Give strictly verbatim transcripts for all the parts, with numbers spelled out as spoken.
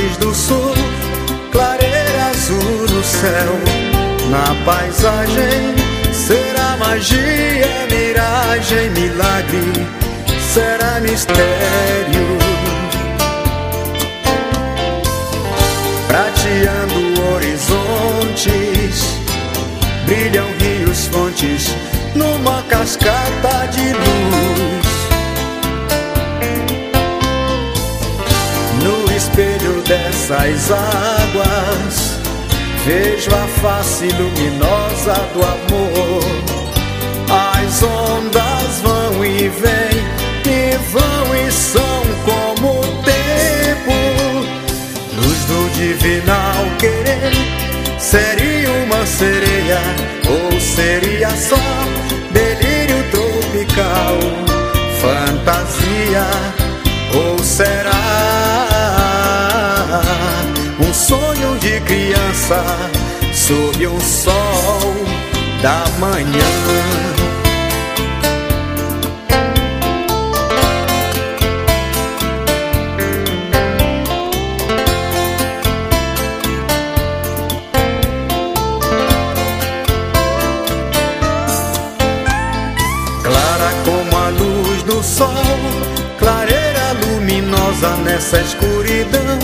mares do sul, clareira azul no céu. Na paisagem será magia, miragem, milagre, será mistério. Prateando horizontes, brilham rios, fontes, numa cascata de luz. No espelho dessas águas, vejo a face luminosa do amor. As ondas vão e vêm, e vão e são como o tempo. Luz do divinal querer, seria uma sereia, ou seria só delírio tropical? Fantasia, ou será um sonho de criança sob o sol da manhã? Clara como a luz do sol, clareira luminosa nessa escuridão.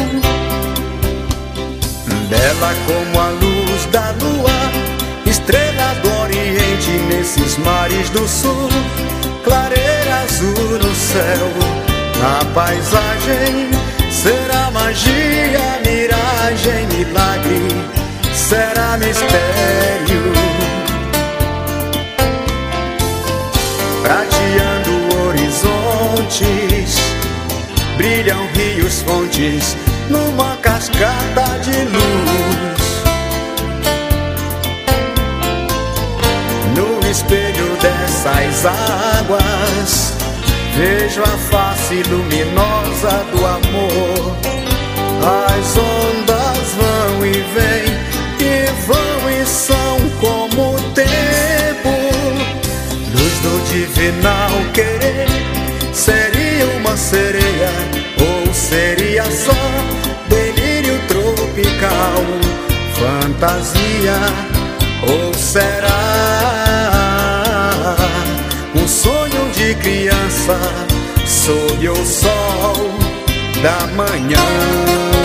Bela como a luz da lua, estrela do oriente nesses mares do sul, clareira azul no céu. Na paisagem será magia, miragem, milagre, será mistério. Prateando horizontes, brilham rios, fontes, numa cascata de luz. No espelho dessas águas, vejo a face luminosa do amor. As ondas vão e vêm, e vão e são como o tempo. Luz do divinal querer, seria uma sereia, ou seria só delírio tropical? Fantasia, ou será um sonho de criança sob o sol da manhã?